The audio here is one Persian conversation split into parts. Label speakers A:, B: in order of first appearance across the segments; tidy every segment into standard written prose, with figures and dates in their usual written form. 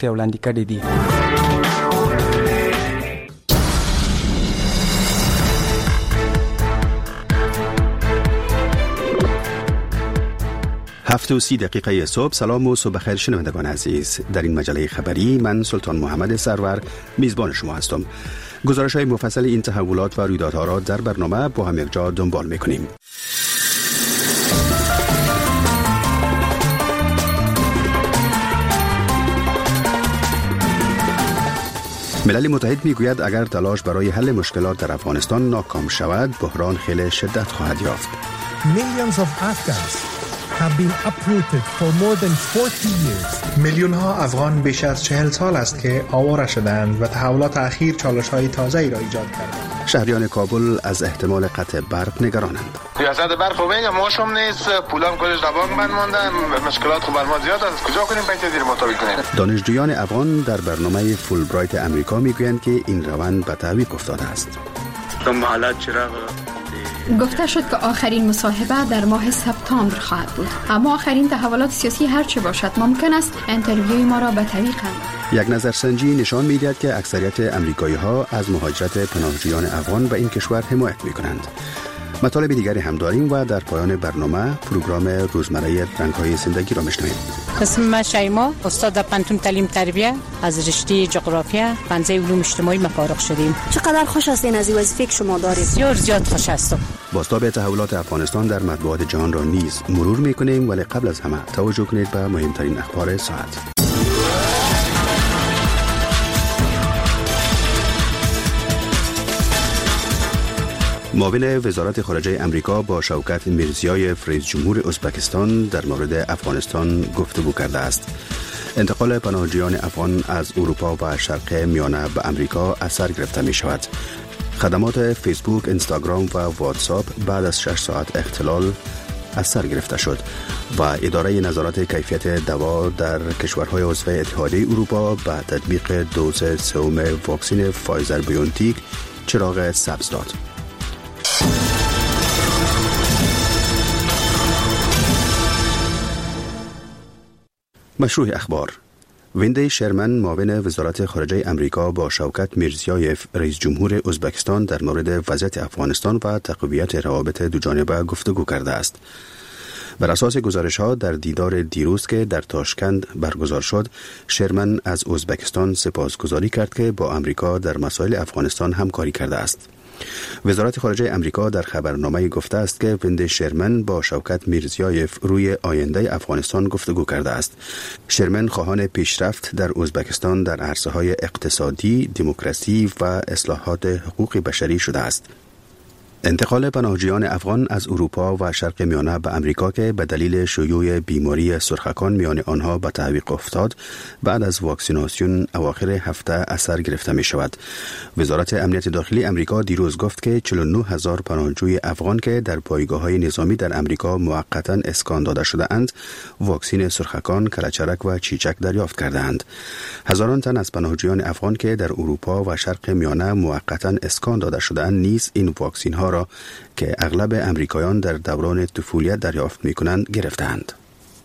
A: ته وړاندې کړي دي.
B: هفت و 30 دقیقه صبح. سلام و صبح خیر شنوندگان عزیز. در این مجله خبری من سلطان محمد سرور میزبان شما هستم. گزارش های مفصل این تحولات و رویدادها را در برنامه با هم یک جا دنبال میکنیم. ملل متحد میگوید اگر تلاش برای حل مشکلات در افغانستان ناکام شود، بحران خیلی شدت خواهد یافت.
C: Millions of Afghans have been uprooted for more than 40 years.
D: میلیون ها افغان بیش از 40 سال است که آواره شدند و تحولات اخیر چالش‌های تازه‌ای را ایجاد کردند.
B: شهریان کابل از احتمال قطع برق نگرانند.
E: ریاست برق رو میگم ما شم نیست، پولام کلش دبانگ بند ماندن، مشکلات خب بر ما زیاد است. کجا کنیم پیسه زیر مطابق کنیم؟
B: دانشجویان افغان در برنامه فولبرایت امریکا میگویند که این روند به تعویق افتاده است.
F: گفته شد که آخرین مصاحبه در ماه سپتامبر خواهد بود، اما آخرین تحولات سیاسی هرچه باشد ممکن است انترویوی ما را به تعویق کنند.
B: یک نظرسنجی نشان می‌دهد که اکثریت امریکایی‌ها از مهاجرت پناهجویان افغان به این کشور حمایت می‌کنند. مطالب دیگری هم داریم و در پایان برنامه پروگرام روزمره رنگ‌های زندگی را می‌شنویم.
G: اسمم شیما، استاد پانتون تعلیم تربیت از رشته جغرافیا پنجه علوم اجتماعی فارغ شدیم.
H: چقدر خوش هستین از این وظیفه که شما دارید؟
G: بسیار زیاد خوش هستم.
B: بازتاب تحولات افغانستان در مطبوعات جهان را نیز مرور می‌کنیم، ولی قبل از همه توجه کنید به مهمترین اخبار ساعت. معاون وزارت خارجه امریکا با شوکت میرزیایف رئیس جمهور ازبکستان در مورد افغانستان گفتگو کرده است. انتقال پناهجویان افغان از اروپا و شرق میانه به امریکا اثر گرفته می شود. خدمات فیسبوک، اینستاگرام و واتساپ بعد از 6 ساعت اختلال از سر گرفته شد و اداره نظارت کیفیت دوا در کشورهای عضو اتحادیه اروپا به تطبیق دوز سوم واکسن فایزر بیونتیک چراغ سبز داد. مشروع اخبار. ویندی شرمن معاون وزارت خارجه امریکا با شوکت میرزیایف رئیس جمهور ازبکستان در مورد وضعیت افغانستان و تقویت روابط دوجانبه گفتگو کرده است. بر اساس گزارش‌ها در دیدار دیروز که در تاشکند برگزار شد، شرمن از ازبکستان سپاسگزاری کرد که با امریکا در مسائل افغانستان همکاری کرده است. وزارت خارجه امریکا در خبرنامه گفته است که ویندی شرمن با شوکت میرزیایف روی آینده افغانستان گفتگو کرده است. شرمن خواهان پیشرفت در ازبکستان در عرصه‌های اقتصادی، دموکراسی و اصلاحات حقوق بشری شده است. انتقال پناهجویان افغان از اروپا و شرق میانه به امریکا که به دلیل شیوع بیماری سرخکان میان آنها به تعویق افتاد، بعد از واکسیناسیون اواخر هفته اثر گرفته می شود. وزارت امنیت داخلی امریکا دیروز گفت که 49,000 پناهجوی افغان که در پایگاه‌های نظامی در امریکا موقتا اسکان داده شده اند، واکسن سرخکان، کلهچرک و چیچک دریافت کرده اند. هزاران تن از پناهجویان افغان که در اروپا و شرق میانه موقتا اسکان داده شده اند نیز این واکسن ها را که اغلب امریکایان در دوران طفولیت دریافت می‌کنند گرفتند.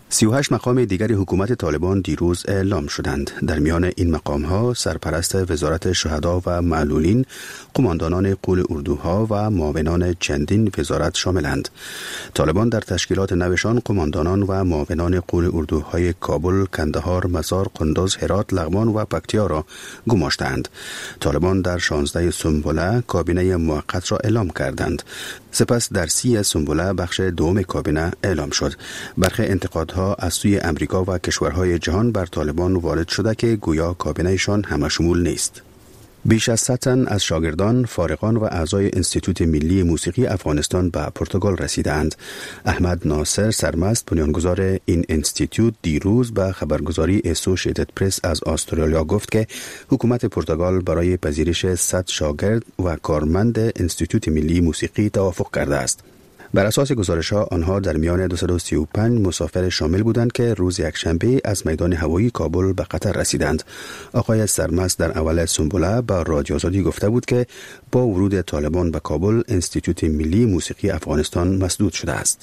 B: 38 مقام دیگر حکومت طالبان دیروز اعلام شدند. در میان این مقام‌ها سرپرست وزارت شهدا و معلولین، قماندانان قول اردوها و معاونان چندین وزارت شاملند. طالبان در تشکیلات نوشان قماندانان و معاونان قول اردوهای کابل، کندهار، مزار، قندوز، هرات، لغمان و پکتیا را گماشتند. طالبان در 16 سنبله کابینه موقت را اعلام کردند. سپس در 30 سنبله بخش دوم کابینه اعلام شد. برخی انتقادها از سوی امریکا و کشورهای جهان بر طالبان وارد شده که گویا کابینه‌شان همشمول نیست. بیش از 100 تن از شاگردان، فارغان و اعضای انستیتوت ملی موسیقی افغانستان به پرتغال رسیدند. احمد ناصر سرمست، بنیانگذار این انستیتوت، دیروز به خبرگزاری اسوشییتد پرس از استرالیا گفت که حکومت پرتغال برای پذیرش 100 شاگرد و کارمند انستیتوت ملی موسیقی توافق کرده است. بر اساس گزارش‌ها آنها در میان 235 مسافر شامل بودند که روز یکشنبه از میدان هوایی کابل به قطر رسیدند. آقای سرمست در اول سنبله با رادیو آزادی گفته بود که با ورود طالبان به کابل انستیتوت ملی موسیقی افغانستان مسدود شده است.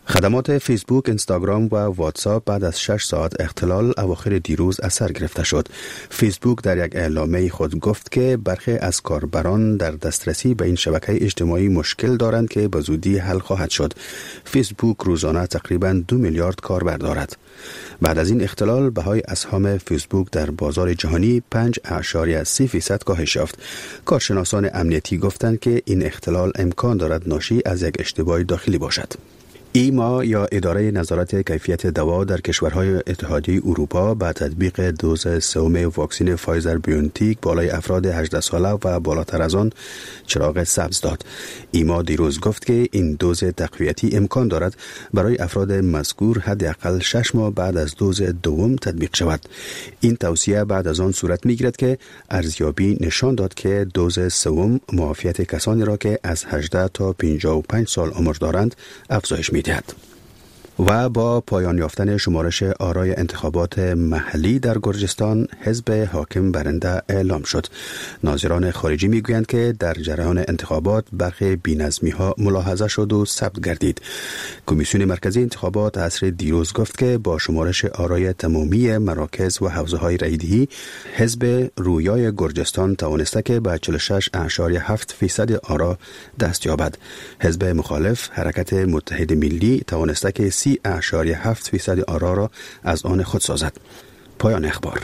B: خدمات فیسبوک، اینستاگرام و واتساپ بعد از 6 ساعت اختلال اواخر دیروز از سر گرفته شد. فیسبوک در یک اعلامیه خود گفت که برخی از کاربران در دسترسی به این شبکه اجتماعی مشکل دارند که به زودی حل خواهد شد. فیسبوک روزانه تقریباً 2 میلیارد کاربر دارد. بعد از این اختلال بهای اسهام فیسبوک در بازار جهانی 5.3% کاهش یافت. کارشناسان امنیتی گفتند که این اختلال امکان دارد ناشی از یک اشتباه داخلی باشد. ایما یا اداره نظارت کیفیت دوا در کشورهای اتحادیه اروپا با تطبیق دوز سوم واکسن فایزر بیونتیک بالای افراد 18 ساله و بالاتر از آن چراغ سبز داد. ایما دیروز گفت که این دوز تقویتی امکان دارد برای افراد مذکور حداقل 6 ماه بعد از دوز دوم تطبیق شود. این توصیه بعد از آن صورت می‌گیرد که ارزیابی نشان داد که دوز سوم معافیت کسانی را که از 18 تا 55 سال عمر دارند افزایش می‌دهد. و با پایان یافتن شمارش آرای انتخابات محلی در گرجستان، حزب حاکم برنده اعلام شد. ناظران خارجی میگویند که در جریان انتخابات برخی بی‌نظمی‌ها ملاحظه شد و ثبت گردید. کمیسیون مرکزی انتخابات عصر دیروز گفت که با شمارش آرای تمامی مراکز و حوزه‌های رایدهی، حزب رویای گرجستان توانسته که به 46.7% آرا دست یابد. حزب مخالف حرکت متحد ملی توانسته که 30.7% آرا را از آن خود سازد. پایان اخبار.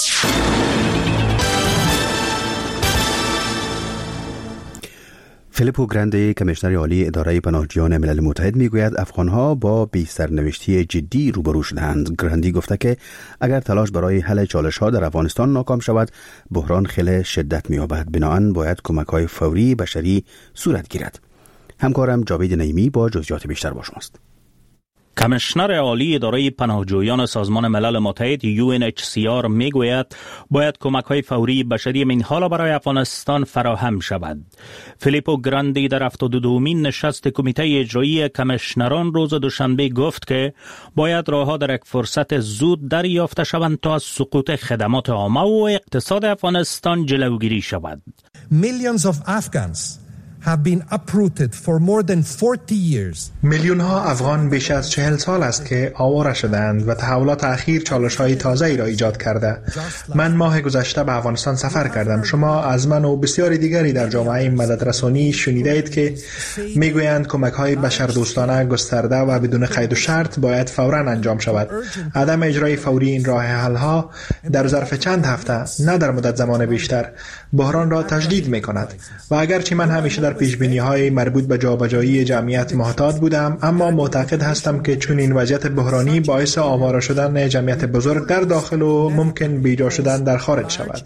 B: فیلیپو گراندی کمیشنر عالی اداره پناهجویان ملل متحد میگوید افغانها با بی سرنوشتی جدی روبرو شدند. گراندی گفته که اگر تلاش برای حل چالش‌ها در افغانستان ناکام شود، بحران خیلی شدت می‌یابد. بنابراین باید کمک‌های فوری بشری صورت گیرد. همکارم جاوید نعیمی با جزئیات بیشتر با شماست.
A: کمیشنر عالی اداره پناهجویان سازمان ملل متحد UNHCR میگوید باید کمک‌های فوری بشری من حالا برای افغانستان فراهم شود. فیلیپو گراندی در 72مین نشست کمیته اجرایی کمیشنران روز دوشنبه گفت که باید راه‌ها در یک فرصت زود دریافته شوند تا از سقوط خدمات عامه و اقتصاد افغانستان جلوگیری شود.
C: Millions of Afghans have been uprooted for more than 40 years.
D: میلیون‌ها افغان بیش از 40 سال است که آواره شدند و تحولات اخیر چالش‌های تازه‌ای را ایجاد کرده. من ماه گذشته به افغانستان سفر کردم. شما از من و بسیاری دیگری در جامعه مددرسانی شنیدید که میگویند کمک‌های بشردوستانه گسترده و بدون قید و شرط باید فوراً انجام شود. عدم اجرای فوری این راه حل‌ها در ظرف چند هفته، نه در مدت زمان بیشتر، بحران را تجدید می‌کند. و اگرچه من همیشه در پیشبینی‌های مربوط به جابجایی جمعیت محتاط بودم، اما معتقد هستم که چون این وضعیت بحرانی باعث آواره شدن جمعیت بزرگ در داخل و ممکن بیجا شدن در خارج شود.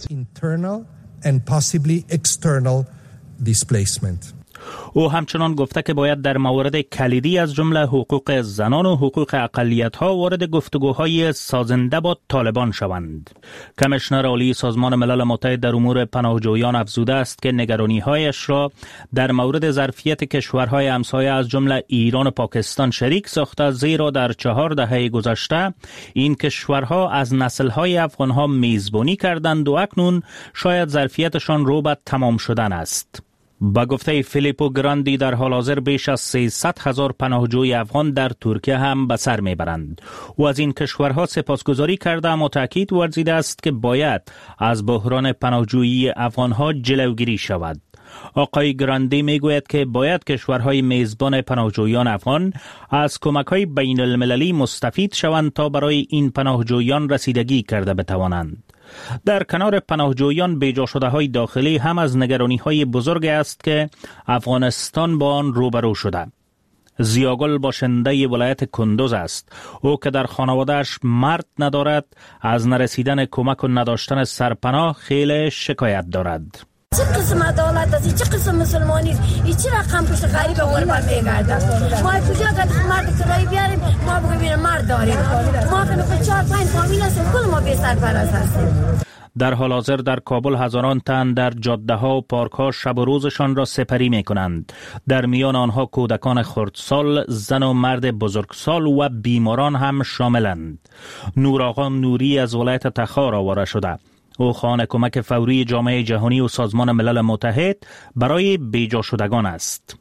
A: او همچنان گفته که باید در موارد کلیدی از جمله حقوق زنان و حقوق اقلیت‌ها وارد گفتگوهای سازنده با طالبان شوند. کمیشنر عالی سازمان ملل متحد در امور پناهجویان افزوده است که نگرانی‌هایش را در مورد ظرفیت کشورهای همسایه از جمله ایران و پاکستان شریک ساخته، زیرا در 4 دهه گذشته این کشورها از نسل‌های افغان‌ها میزبانی کردند و اکنون شاید ظرفیتشان رو به تمام شدن است. با گفته فیلیپو گراندی در حال حاضر بیش از 300,000 پناهجوی افغان در ترکیه هم به سر میبرند. او از این کشورها سپاسگزاری کرده اما تاکید ورزیده است که باید از بحران پناهجویی افغانها جلوگیری شود. آقای گراندی میگوید که باید کشورهای میزبان پناهجویان افغان از کمک‌های بین المللی مستفید شوند تا برای این پناهجویان رسیدگی کرده بتوانند. در کنار پناهجویان بیجا شده های داخلی هم از نگرانی های بزرگ است که افغانستان با آن روبرو شده. زیاگل باشنده ولایت کندوز است. او که در خانواده‌اش مرد ندارد، از نرسیدن کمک و نداشتن سرپناه خیلی شکایت دارد.
I: چه قسم عدالت است؟ چه قسم مسلمانی است؟ این چه رقم پشت غریب غربت میگرده؟ ما کجا قد مرد کرایی بیاریم؟ ما بگیم مرد داریم. ما که 4-5 فامیل هستیم، کل ما بی سرپرست هستیم.
A: در حال حاضر در کابل هزاران تن در جاده ها و پارک ها شب و روزشان را سپری می کنند. در میان آنها کودکان خردسال، زن و مرد بزرگسال و بیماران هم شاملند. نورآقا نوری از ولایت تخار آواره شده. او خواهان کمک فوری جامعه جهانی و سازمان ملل متحد برای بیجا شدگان است.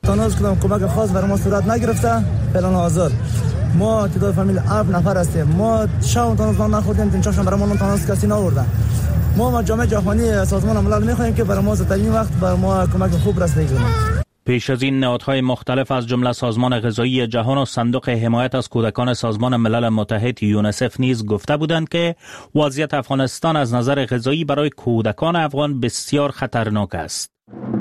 J: تناز کدام کمک خاص برای ما صورت نگرفته. فعلا حاضر ما تعداد فامیل 7 نفر هستیم. ما شام تناز نخوردیم، تین چاشم برای ما تناز کسی نآوردن. ما جامعه جهانی سازمان ملل می‌خواهیم که برای ما در این وقت برای ما کمک خوب رسیدگی کنه.
A: پیش از این نهادهای مختلف از جمله سازمان غذایی جهان و صندوق حمایت از کودکان سازمان ملل متحد یونیسف نیز گفته بودند که وضعیت افغانستان از نظر غذایی برای کودکان افغان بسیار خطرناک است.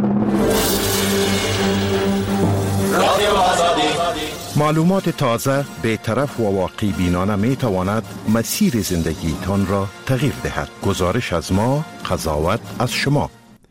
K: معلومات تازه، بی‌طرف و واقع بینانه می تواند مسیر زندگیتان را تغییر دهد. گزارش از ما، قضاوت از شما.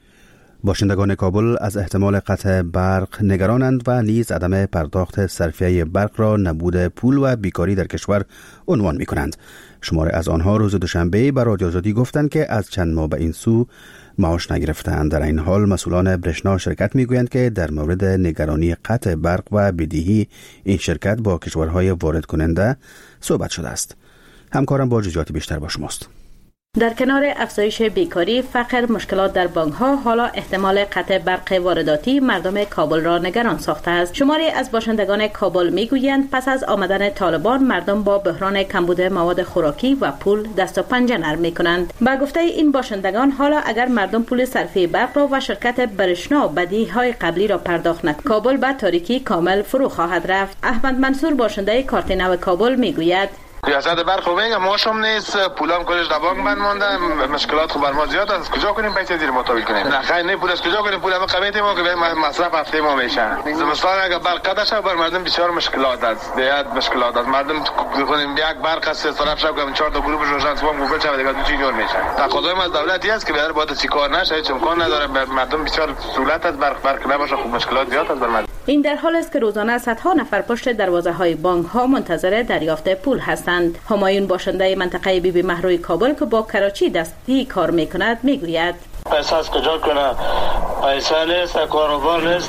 B: باشندگان کابل از احتمال قطع برق نگرانند و نیز عدم پرداخت صرفیه برق را نبود پول و بیکاری در کشور عنوان می کنند. شماره از آنها روز دوشنبه به رادیو آزادی گفتند که از چند ماه به این سو معاش نگرفتند. در این حال مسئولان برشنا شرکت می گویند که در مورد نگرانی قطع برق و بدهی این شرکت با کشورهای وارد کننده صحبت شده است. همکارم با جزئیات بیشتر با شماست.
L: در کنار افزایش بیکاری، فقر، مشکلات در بانک‌ها، حالا احتمال قطع برق وارداتی مردم کابل را نگران ساخته است. شماری از باشندگان کابل میگویند پس از آمدن طالبان مردم با بحران کمبود مواد خوراکی و پول دست و پنجه نرم می‌کنند. با گفته این باشندگان، حالا اگر مردم پول صرفه برق را و شرکت برشنا بدهی‌های قبلی را پرداخت نکند، کابل به تاریکی کامل فرو خواهد رفت. احمد منصور باشنده کارت نو کابل میگوید
E: ریاست برق رو میگم ماشم نیست، پولام کلش در بانک بند مونده، مشکلات خو بر ما زیاد است. کجا کنیم پیسه زیر متابل کنیم؟ نه خیر نه پولش کجا کنیم؟ پولم قیمت ما که مصرف هفته ما میشه. زمستان اگر برق قطع شه بر مردم بسیار مشکلات است. دیات مشکلات است. مردم کنیم یک برق است صرف شب که 4 تا گروه روشن صبح موبایل چه دیگه چی جور میشه. تقاضای ما از دولتی است که بیاد باید چی کار نشه، هیچ امکان نداره. مردم بسیار سهولت است برق نباشه، خوب مشکلات زیاد است بر مردم.
L: این در حالی است که روزانه صدها نفر پشت دروازه‌های بانک‌ها منتظر دریافت پول هستند. همایون باشنده منطقه بی بی مهروی کابل که با کراچی دستی کار میکند میگوید
M: پیسه از کجا کنه؟ پیسه نیست، کاروبار نیست،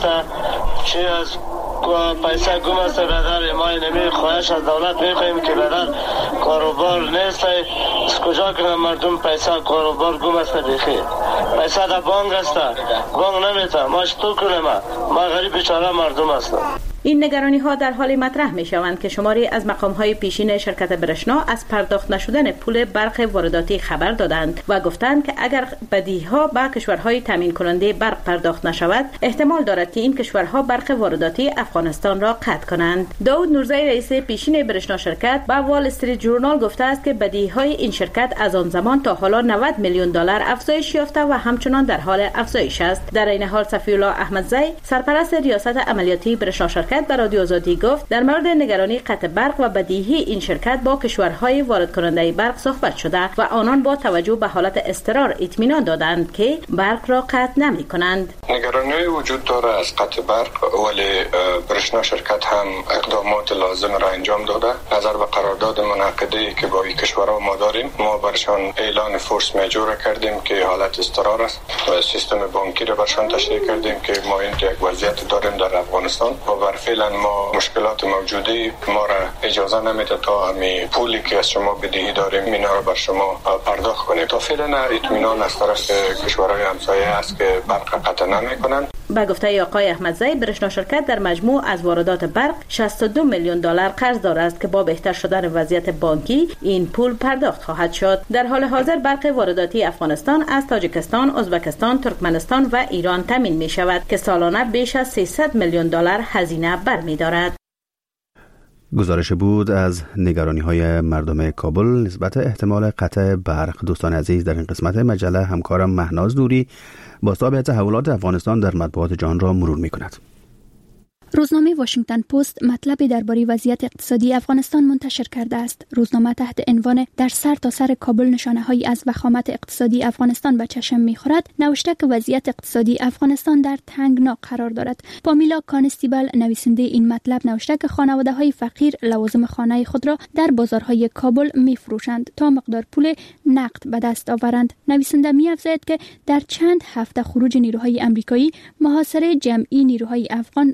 M: چی از پیسه گم است بدر ما نمی خواهش از دولت میخواهیم که بدر کاروبار نیست، از کجا کنه مردم پیسه کاروبار گم است بخیر. پیسه در بانک است، بانک نمیته، ما چطور کنیم؟ ما غریب بیچاره مردم هستم.
L: این نگرانی ها در حال مطرح می شوند که شماری از مقام های پیشین شرکت برشنا از پرداخت نشدن پول برق وارداتی خبر دادند و گفتند که اگر بدهی ها به کشورهای تامین کننده برق پرداخت نشود، احتمال دارد که این کشورها برق وارداتی افغانستان را قطع کنند. داود نورزی رئیس پیشین برشنا شرکت با وال استریت جورنال گفته است که بدهی های این شرکت از آن زمان تا حالا 90 میلیون دلار افزایش یافته و همچنان در حال افزایش است. در این حال صفی الله احمدزی سرپرست ریاست عملیاتی برشنا شرکت به رادیو آزادی گفت در مورد نگرانی قطع برق و بدیهی این شرکت با کشورهای وارد کننده برق صحبت شده و آنان با توجه به حالت اضطرار اطمینان دادند که برق را قطع نمی کنند.
N: نگرانی وجود داره از قطع برق، ولی برشنا شرکت هم اقدامات لازم را انجام داده. نظر به قرارداد منعقده‌ای که با این کشورها ما داریم، ما برشان اعلان فورس میجور کردیم که حالت اضطرار است و سیستم بانکی را برشان تشریح کردیم که ما این یک وضعیت داریم در افغانستان و فعلا ما مشکلات موجودی ما را اجازه نمیده تا همین پولی که از شما بدهی داریم اینا را بر شما پرداخت کنیم. تا فعلا اطمینان از طرف کشورهای همسایه است که برق قطع نمیکنند.
L: با گفته آقای احمدزی برشنا شرکت در مجموع از واردات برق 62 میلیون دلار قرض دارد است که با بهتر شدن وضعیت بانکی این پول پرداخت خواهد شد. در حال حاضر برق وارداتی افغانستان از تاجیکستان، ازبکستان، ترکمنستان و ایران تامین می شود که سالانه بیش از 300 میلیون دلار هزینه برمی‌دارد.
B: گزارش بود از نگرانی‌های مردم کابل نسبت احتمال قطع برق. دوستان عزیز، در این قسمت مجله همکارم مهناز نوری با تابع تحولات افغانستان در مطبوعات جهان را مرور می‌کند.
O: روزنامه واشنگتن پست مطلبی درباره وضعیت اقتصادی افغانستان منتشر کرده است. روزنامه تحت عنوان در سر تا سر کابل نشانه‌هایی از وخامت اقتصادی افغانستان به چشم می‌خورد نوشته که وضعیت اقتصادی افغانستان در تنگنا قرار دارد. پامیلا کانستیبل نویسنده این مطلب نوشته که خانواده‌های فقیر لوازم خانه خود را در بازارهای کابل می‌فروشند تا مقدار پول نقد به دست آورند. نویسنده می‌افزاید که در چند هفته خروج نیروهای آمریکایی، محاصره جمعی نیروهای افغان، سقوط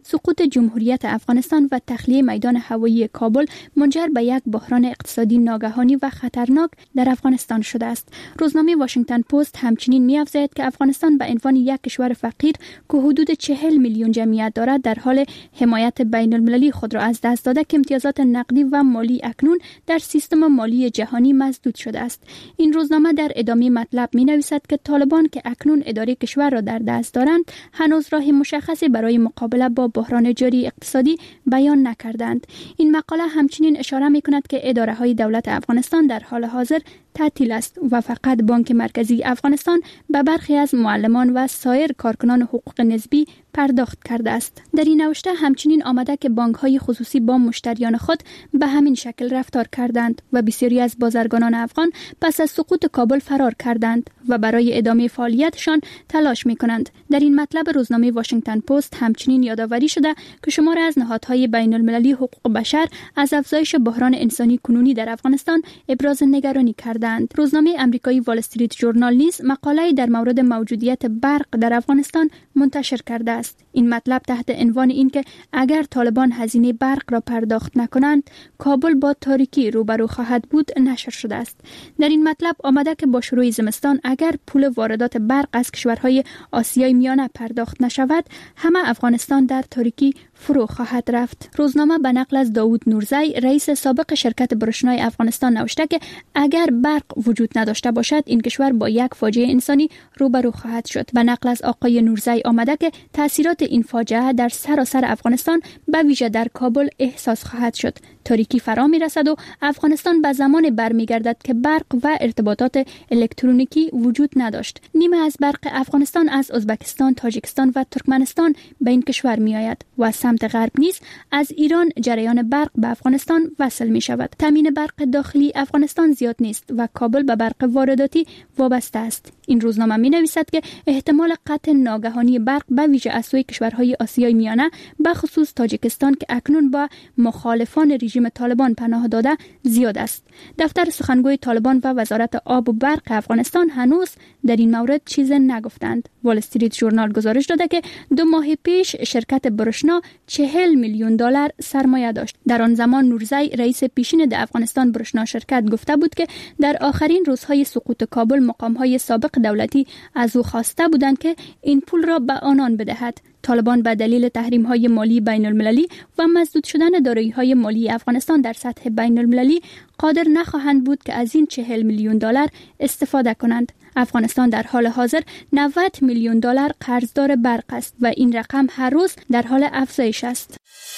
O: سقوط جمهوریت افغانستان و تخلیه میدان هوایی کابل منجر به یک بحران اقتصادی ناگهانی و خطرناک در افغانستان شده است. روزنامه واشنگتن پست همچنین می‌افزاید که افغانستان به عنوان یک کشور فقیر که حدود 40 میلیون جمعیت دارد در حال حمایت بین المللی خود را از دست داده که امتیازات نقدی و مالی اکنون در سیستم مالی جهانی مسدود شده است. این روزنامه در ادامه مطلب می‌نویسد که طالبان که اکنون اداره کشور را در دست دارند هنوز راه مشخصی برای مقابله با بحران جاری اقتصادی بیان نکردند. این مقاله همچنین اشاره می‌کند که اداره‌های دولت افغانستان در حال حاضر تعطیل است و فقط بانک مرکزی افغانستان به برخی از معلمان و سایر کارکنان حقوق نسبی پرداخت کرده است. در این نوشته همچنین آمده که بانک‌های خصوصی با مشتریان خود به همین شکل رفتار کردند و بسیاری از بازرگانان افغان پس از سقوط کابل فرار کردند و برای ادامه فعالیتشان تلاش می‌کنند. در این مطلب روزنامه واشنگتن پست همچنین یادآوری شده که شمار از نهادهای بین‌المللی حقوق بشر از افزایش بحران انسانی کنونی در افغانستان ابراز نگرانی کردند. روزنامه آمریکایی وال استریت ژورنال نیز مقاله‌ای در مورد موجودیت برق در افغانستان منتشر کرده است. این مطلب تحت عنوان این که اگر طالبان هزینه برق را پرداخت نکنند کابل با تاریکی روبرو خواهد بود نشر شده است. در این مطلب آمده که با شروع زمستان اگر پول واردات برق از کشورهای آسیای میانه پرداخت نشود همه افغانستان در تاریکی فرو خواهد رفت. روزنامه به نقل از داوود نورزی رئیس سابق شرکت برشنای افغانستان نوشته که اگر برق وجود نداشته باشد این کشور با یک فاجعه انسانی روبرو خواهد شد. به نقل از آقای نورزی آمده که تاثیرات این فاجعه در سراسر افغانستان به ویژه در کابل احساس خواهد شد. تاریکی فرا می رسد و افغانستان به زمان برمیگردد که برق و ارتباطات الکترونیکی وجود نداشت. نیمه از برق افغانستان از ازبکستان، تاجیکستان و ترکمنستان به این کشور می آید و سمت غرب نیز از ایران جریان برق به افغانستان وصل می شود. تامین برق داخلی افغانستان زیاد نیست و کابل به برق وارداتی وابسته است. این روزنامه می نویسد که احتمال قطع ناگهانی برق به ویژه از سوی کشورهای آسیای میانه به خصوص تاجیکستان که اکنون با مخالفان رژیم طالبان پناه داده زیاد است. دفتر سخنگوی طالبان و وزارت آب و برق افغانستان هنوز در این مورد چیز نگفتند. وال استریت ژورنال گزارش داده که 2 ماه پیش شرکت برشنا 40 میلیون دلار سرمایه داشت. در آن زمان نورزی رئیس پیشین د افغانستان برشنا شرکت گفته بود که در آخرین روزهای سقوط کابل مقام‌های سابق دولتی از او خواسته بودند که این پول را به آنان بدهد. طالبان به دلیل تحریم‌های مالی بین‌المللی و مسدود شدن دارایی‌های مالی افغانستان در سطح بین‌المللی قادر نخواهند بود که از این 40 میلیون دلار استفاده کنند. افغانستان در حال حاضر 90 میلیون دلار قرضدار برق است و این رقم هر روز در حال افزایش است.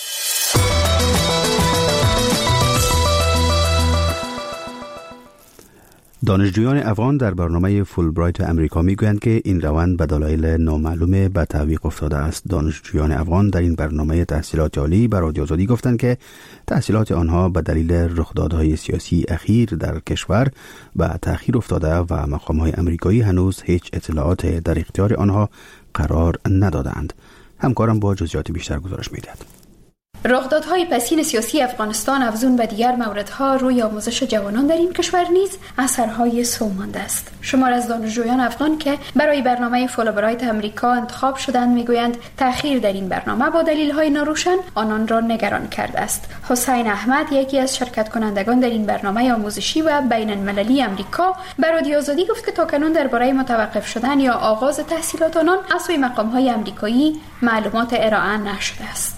B: دانشجویان افغان در برنامه فولبرایت امریکا میگویند که این روند به دلایل نامعلوم به تعویق افتاده است. دانشجویان افغان در این برنامه تحصیلات عالی به رادیو آزادی گفتند که تحصیلات آنها به دلیل رخدادهای سیاسی اخیر در کشور به تأخیر افتاده و مقام‌های امریکایی هنوز هیچ اطلاعات در اختیار آنها قرار ندادند. همکارم با جزئیات بیشتر گزارش می‌دهد.
F: رخدادهای پسین سیاسی افغانستان افزون به دیگر موردها روی آموزش جوانان در این کشور نیز اثرهای سو مانده است. شمار از دانشجویان افغان که برای برنامه فولبرایت امریکا انتخاب شدند میگویند تأخیر در این برنامه با دلیل‌های ناروشن آنان را نگران کرده است. حسین احمد یکی از شرکت کنندگان در این برنامه آموزشی و بین‌المللی امریکا به رادیو آزادی گفت که تاکنون درباره متوقف شدن یا آغاز تحصیلات آنان از سوی مقام‌های امریکایی معلومات ارائه نشده است.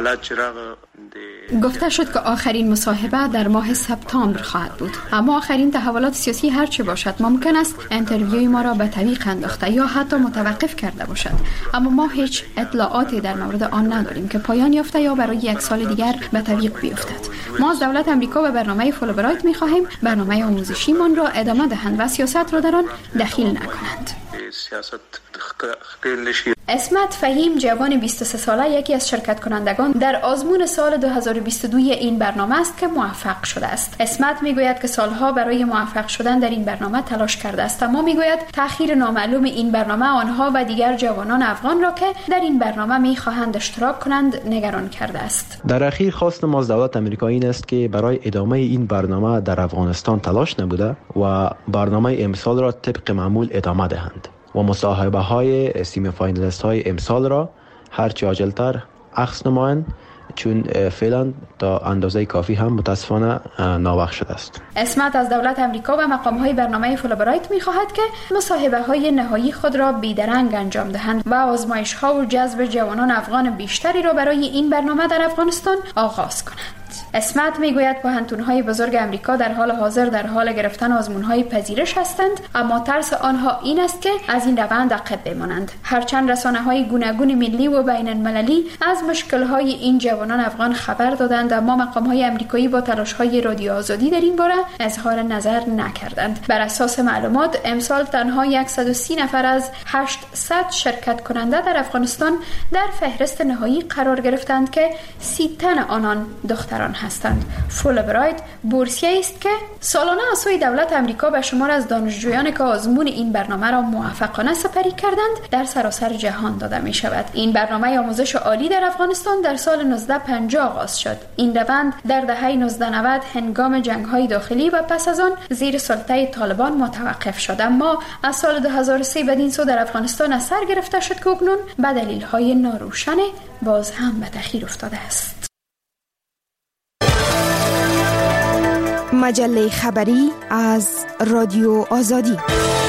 F: گفته شد که آخرین مصاحبه در ماه سپتامبر خواهد بود، اما آخرین تحولات سیاسی هرچه باشد ممکن است انترویوی ما را به تعویق انداخته یا حتی متوقف کرده باشد، اما ما هیچ اطلاعاتی در مورد آن نداریم که پایان یافته یا برای یک سال دیگر به تعویق بیفتد. ما از دولت امریکا و برنامه فولبرایت می‌خواهیم برنامه آموزشیمان را ادامه دهند و سیاست را در آن دخیل نکنند. اسمت فهیم جوان 23 ساله یکی از شرکت کنندگان در آزمون سال 2022 این برنامه است که موفق شده است. اسمت میگوید که سالها برای موفق شدن در این برنامه تلاش کرده است، اما میگوید تأخیر نامعلوم این برنامه آنها و دیگر جوانان افغان را که در این برنامه میخواهند اشتراک کنند نگران کرده است.
P: در اخیر خواست ما از دولت امریکایی این است که برای ادامه این برنامه در افغانستان تلاش نبوده و برنامه امسال را طبق معمول ادامه دهند و مصاحبه های سیمی فاینالیست های امسال را هرچه عاجلتر عکس نمایند، چون فعلا تا اندازه کافی هم متاسفانه ناوقت شده است.
F: اسمت از دولت امریکا و مقام‌های برنامه فولبرایت می‌خواهد که مصاحبه‌های نهایی خود را بیدرنگ انجام دهند و آزمایش‌ها و جذب جوانان افغان بیشتری را برای این برنامه در افغانستان آغاز کنند. اسمت میگوید پوهنتون‌های بزرگ امریکا در حال حاضر در حال گرفتن آزمون‌های پذیرش هستند، اما ترس آنها این است که از این روند عقب بمانند. هرچند رسانه‌های گوناگون ملی و بین‌المللی از مشکل‌های این جوانان افغان خبر دادند، اما مقام‌های امریکایی با تلاش‌های رادیو آزادی در این باره اظهار نظر نکردند. بر اساس معلومات امسال تنها 130 نفر از 800 شرکت کننده در افغانستان در فهرست نهایی قرار گرفتند که 30 تن آنان دختران هستند. فولبرایت بورسیه است که سالانه از سوی دولت امریکا به شمار از دانشجویان که آزمون این برنامه را موفقانه سپری کردند در سراسر جهان داده می شود. این برنامه آموزش عالی در افغانستان در سال 1950 آغاز شد. این روند در دهه 1990 هنگام جنگ‌های داخلی و پس از آن زیر سلطه طالبان متوقف شد، اما از سال 2003 بدین سو در افغانستان از سر گرفته شد که اکنون به دلیل‌های ناروشن باز هم به تأخیر افتاده است.
Q: مجله خبری از رادیو آزادی.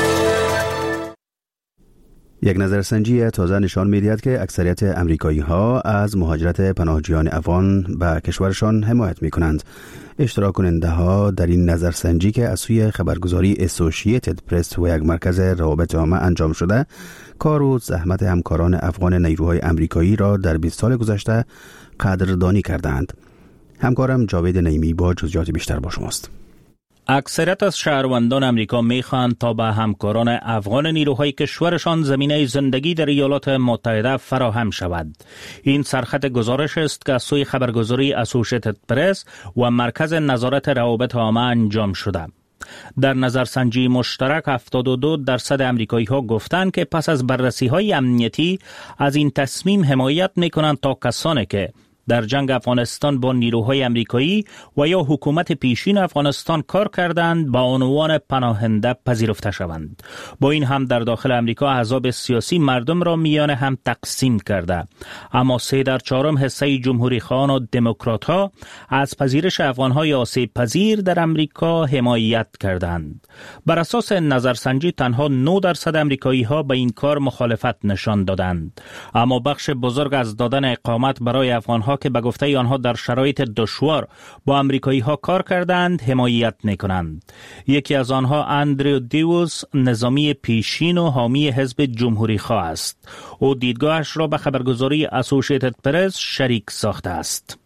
B: یک نظرسنجی تازه نشان می‌دهد که اکثریت امریکایی‌ها از مهاجرت پناهجویان افغان به کشورشان حمایت می‌کنند. اشتراک کننده‌ها در این نظرسنجی که از سوی خبرگزاری اسوسییتد پرس و یک مرکز روابط عامه انجام شده، کار و زحمت همکاران افغان نیروهای امریکایی را در 20 سال گذشته قدردانی کردند. همکارم جاوید نعیمی با جزئیات بیشتر با شماست.
A: اکثریت از شهروندان امریکا می‌خواهند تا به همکاران افغان نیروهای کشورشان زمینه زندگی در ایالات متحده فراهم شود. این سرخط گزارش است که از سوی خبرگزاری اسوسییتد پرس و مرکز نظارت روابط عامه انجام شده. در نظرسنجی مشترک 72% امریکایی‌ها گفتند که پس از بررسی‌های امنیتی از این تصمیم حمایت می‌کنند تا کسانی که در جنگ افغانستان با نیروهای امریکایی و یا حکومت پیشین افغانستان کار کردند با عنوان پناهنده پذیرفته شوند. با این هم در داخل امریکا احزاب سیاسی مردم را میان هم تقسیم کرده، اما 3/4 حصه جمهوری خواهان و دموکرات ها از پذیرش افغانهای آسیب پذیر در امریکا حمایت کردند. بر اساس نظرسنجی تنها 9% امریکایی ها به این کار مخالفت نشان دادند، اما بخش بزرگ از دادن اقامت برای افغانها که به گفته آنها در شرایط دشوار با امریکایی ها کار کردند حمایت میکنند. یکی از آنها اندریو دیوز، نظامی پیشین و حامی حزب جمهوری خواه است. او دیدگاهش را به خبرگزاری اسوسییتد پرس شریک ساخته است.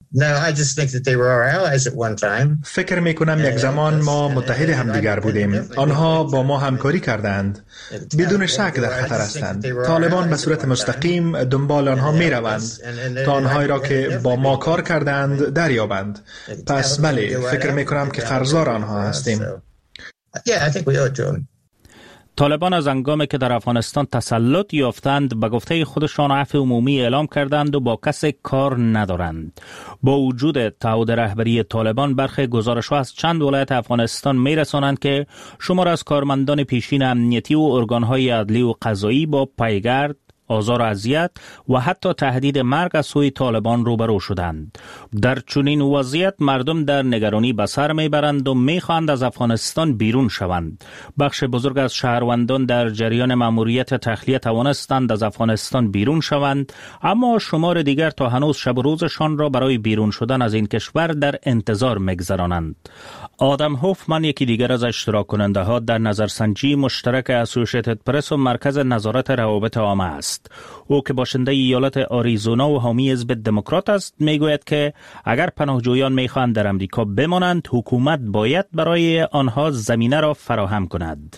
D: فکر میکنم یک زمان ما متحد همدیگر بودیم. آنها با ما همکاری کردند. بدون شک در خطر هستند. طالبان به صورت مستقیم دنبال آنها می روند تا آنهایی را که با ما کار کردند دریابند. پس بله، فکر میکنم که قرضدار آنها هستیم.
A: طالبان از هنگامی که در افغانستان تسلط یافتند به گفته خودشان عفو عمومی اعلام کردند و با کسی کار ندارند. با وجود تعهد رهبری طالبان، برخی گزارش‌ها از چند ولایت افغانستان می‌رسانند که شمار از کارمندان پیشین امنیتی و ارگان‌های عدلی و قضایی با پیگرد، آزار و اذیت و حتی تهدید مرگ از سوی طالبان روبرو شدند. در چنین وضعیت مردم در نگرانی به سر میبرند و میخواهند از افغانستان بیرون شوند. بخش بزرگ از شهروندان در جریان مأموریت تخلیه توانستند از افغانستان بیرون شوند، اما شمار دیگر تا هنوز شب و روزشان را برای بیرون شدن از این کشور در انتظار میگذرانند. آدم هوفمن یکی دیگر از اشتراک کننده ها در نظرسنجی مشترک اسوسییتد پرس و مرکز نظارت روابط عامه است. او که باشنده ایالت آریزونا و حامی حزب دموکرات است، میگوید که اگر پناهجویان میخواهند در امریکا بمانند، حکومت باید برای آنها زمینه را فراهم کند.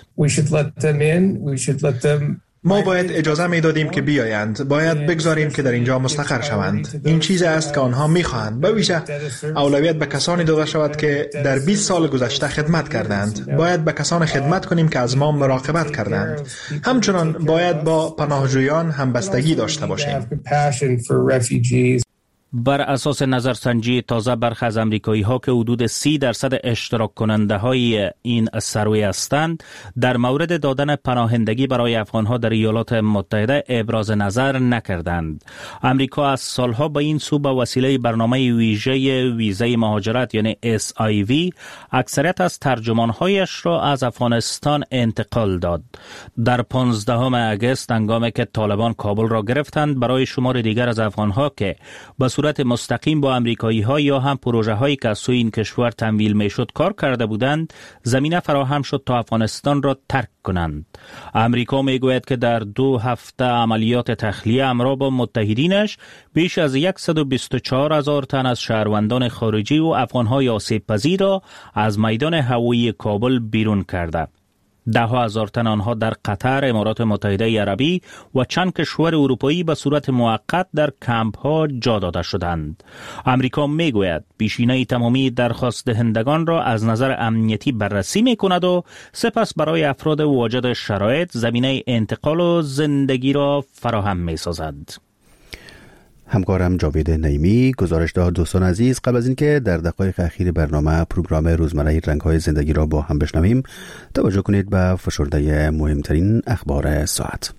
D: ما باید اجازه میدادیم که بیایند. باید بگذاریم که در اینجا مستقر شوند. این چیزی است که آنها میخواهند. به ویژه اولویت به کسانی داده شود که در 20 سال گذشته خدمت کردند. باید به کسان خدمت کنیم که از ما مراقبت کردند. همچنان باید با پناهجویان همبستگی داشته باشیم.
A: بر اساس نظرسنجی تازه برخی از امریکایی ها که حدود 30% اشتراک کننده های این سروی هستند در مورد دادن پناهندگی برای افغان ها در ایالات متحده ابراز نظر نکردند. امریکا از سالها به این سو به وسیله برنامه ویژه ویزای مهاجرت یعنی SIV اکثریت از ترجمانهایش را از افغانستان انتقال داد. در 15 اگست هنگامی که طالبان کابل را گرفتند برای شمار دیگر از افغانها که به صورت مستقیم با امریکایی ها یا هم پروژه هایی که از سوی این کشور تمویل می شد کار کرده بودند زمینه فراهم شد تا افغانستان را ترک کنند. امریکا می گوید که در 2 هفته عملیات تخلیه همراه با متحدینش بیش از 124,000 تن از شهروندان خارجی و افغانهای آسیب پذیر را از میدان هوایی کابل بیرون کرده. 10,000 تن آنها در قطر، امارات متحده عربی و چند کشور اروپایی به صورت موقت در کمپ ها جا داده شدند. امریکا می گوید پیشینه تمامی درخواست دهندگان را از نظر امنیتی بررسی می کند و سپس برای افراد واجد شرایط زمینه انتقال و زندگی را فراهم می سازد.
B: همکارم جاوید نعیمی گزارش داد. دوستان عزیز، قبل از اینکه در دقایق اخیر برنامه پروگرام روزمره رنگ‌های زندگی را با هم بشنویم، توجه کنید به فشرده مهمترین اخبار ساعت.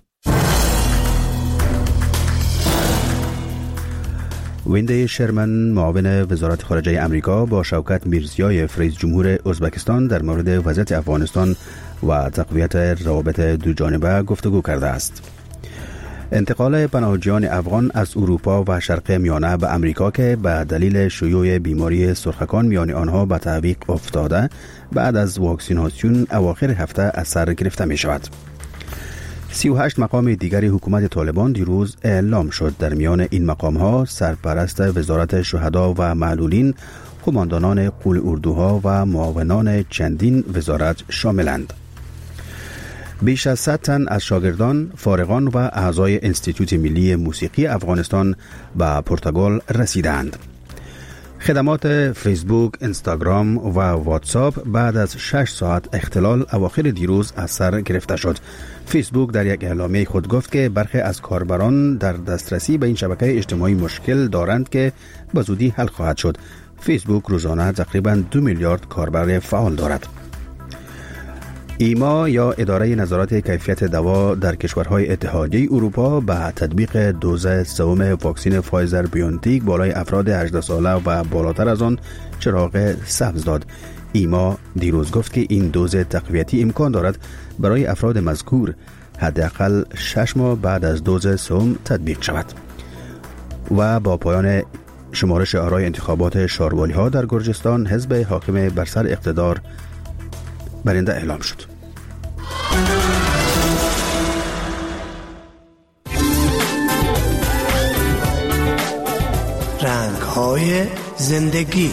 B: ویندی شرمن معاون وزارت خارجه امریکا با شوکت میرزیایف رئیس جمهور ازبکستان در مورد وضعیت افغانستان و تقویت روابط دوجانبه گفتگو کرده است. انتقال پناهجویان افغان از اروپا و شرق میانه به امریکا که به دلیل شیوع بیماری سرخکان میان آنها به تعویق افتاده بعد از واکسیناسیون اواخر هفته از سر گرفته می شود. 38 مقام دیگر حکومت طالبان دیروز اعلام شد. در میان این مقام ها سرپرست وزارت شهدا و معلولین، قماندانان قول اردوها و معاونان چندین وزارت شاملند. بیش از 100 تن از شاگردان، فارغان و اعضای انستیتوت ملی موسیقی افغانستان به پرتغال رسیدند. خدمات فیسبوک، اینستاگرام و واتساپ بعد از 6 ساعت اختلال اواخر دیروز از سر گرفته شد. فیسبوک در یک اعلامیه خود گفت که برخی از کاربران در دسترسی به این شبکه اجتماعی مشکل دارند که به زودی حل خواهد شد. فیسبوک روزانه تقریباً 2 میلیارد کاربر فعال دارد. ایما یا اداره نظارت کیفیت دوا در کشورهای اتحادیه اروپا به تطبیق دوز سوم واکسن فایزر بیونتیک بالای افراد 18 ساله و بالاتر از آن چراغ سبز داد. ایما دیروز گفت که این دوز تقویتی امکان دارد برای افراد مذکور حداقل 6 ماه بعد از دوز سوم تطبیق شود. و با پایان شمارش آرای انتخابات شاروالی ها در گرجستان، حزب حاکم بر سر اقتدار برنده اعلام شد.
R: رنگ‌های زندگی.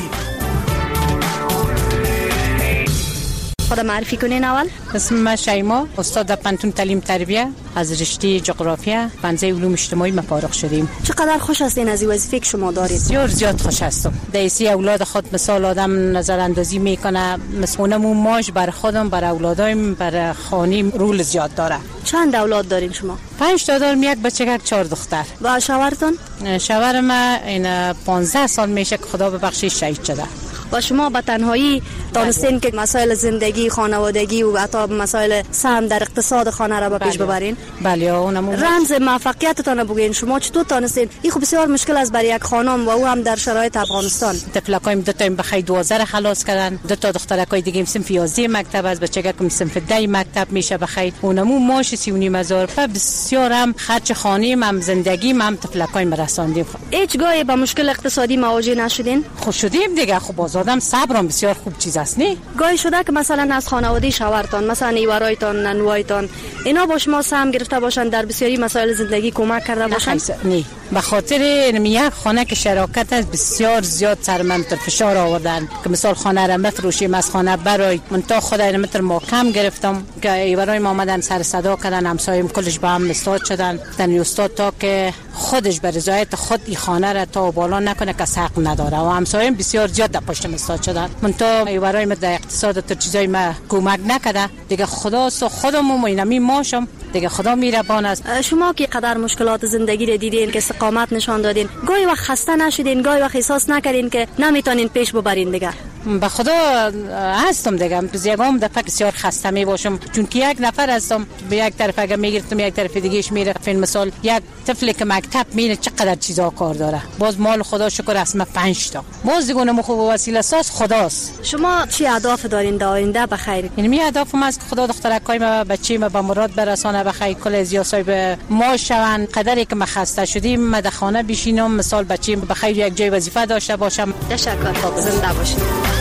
H: خدا معرفی کنین اول.
G: اسم من شیما، استاد در پنتون تعلیم تربیه از رشته جغرافیا پنزه علوم اجتماعی فارغ شدیم.
H: چقدر خوش هستین از این وظیفه که شما دارید؟
G: بسیار زیاد خوش هستم. دیسی اولاد خود مثال آدم نظر اندازی میکنه، مسئولمون ماش بر خودم، بر اولادایم، بر خانیم رول زیاد داره.
H: چند اولاد دارین شما؟
G: 5 تا دارم، یک بچه 4 دختر.
H: و شوهرتون؟
G: شوهر من این 15 سال میشه که خدا ببخشه شهید شده.
H: و شما به تنهایی دانستین که مسائل زندگی، خانوادگی و حتی مسائل سهم در اقتصاد خانه را به پیش ببرین؟
G: بله. اونم
H: رمز موفقیتتان بگین. شما چطور دانستین؟ این خب بسیار مشکل است برای یک خانم و او هم در شرایط افغانستان.
G: طفلکایم 2 تا بخیر 12 خلاص کردن، 2 تا دخترکای دیگه صنف 11 مکتب از بچگکم صنف 10 مکتب میشه بخیر. اونمو ماش 3,500 بسیار هم خرج خانه هم زندگی هم طفلکایم رساندیم.
H: هیچ گاهی با مشکل اقتصادی مواجه نشدین؟
G: خب شدیم دیگه. خب آدم صبرم بسیار خوب چیز است. نه
H: گاهی شده که مثلا از خانواده شوهرتان، مثلا ایورایتان، ننوایتان، اینا با شما سهم گرفته باشن در بسیاری مسائل زندگی کمک کرده باشن؟
G: نه، به خاطر یک خانه که شراکت است بسیار زیاد سر من فشار آوردن که مثال خانه را بفروشیم، از خانه برای من تا خدای متر ما کم گرفتم که ایورای ما آمدن سر صدا کردن، همسایم کلش به هم استاد شدن. دن استاد تا که خودش به رضایت خود این خانه را تا بالا نکنه که حق نداره و همسایم بسیار زیاد در پشت خودشم استاد شدن. من تا برای ما در اقتصاد تا چیزای ما کمک نکرده دیگه. خدا سو خودمون اینمی ماشم دیگه، خدا مهربان است.
H: شما که قدر مشکلات زندگی رو دیدین که استقامت نشان دادین، گاهی وقت خسته نشدین؟ گاهی وقت احساس نکردین که نمیتونین پیش ببرین دیگه؟
G: به خدا هستم دیگه، یکم دفعه بسیار خسته می باشم، چون که یک نفر هستم. به یک طرف اگه میگرفتم یک طرف دیگهش میره. فیلم مثال یک طفلی که مکتب میره چقدر چیزا کار داره، باز مال خدا شکر اسمه 5 تا باز دیگه خوب وسیله ساز خداست.
H: شما چی اهداف دارین در آینده بخیر؟
G: یعنی اهدافم است که خدا دخترکای ما بچه‌م به مراد برسانه، بخیر کل ازیاسای به ما شون. قدری که ما خسته شدیم ما در خانه بشینم، مثال بچه‌م بخیر یک جای وظیفه داشته باشم.
H: تشکر، زنده باشید.